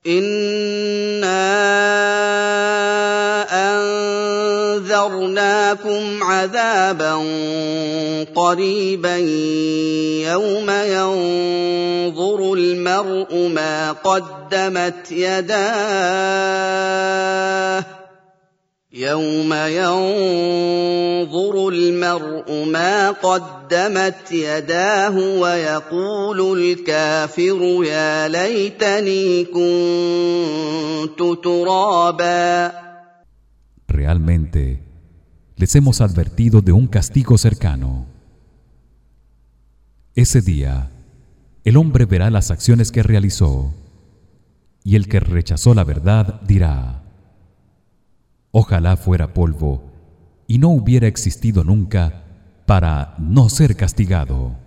إِنَّا أَنذَرْنَاكُمْ عَذَابًا قَرِيبًا يَوْمَ يَنظُرُ الْمَرْءُ مَا قَدَّمَتْ يَدَاهُ وَيَقُولُ الْكَافِرُ يَا لَيْتَنِي كُنتُ تُرَابًا. Realmente les hemos advertido de un castigo cercano. Ese día el hombre verá las acciones que realizó, y el que rechazó la verdad dirá: ojalá fuera polvo y no hubiera existido nunca para no ser castigado.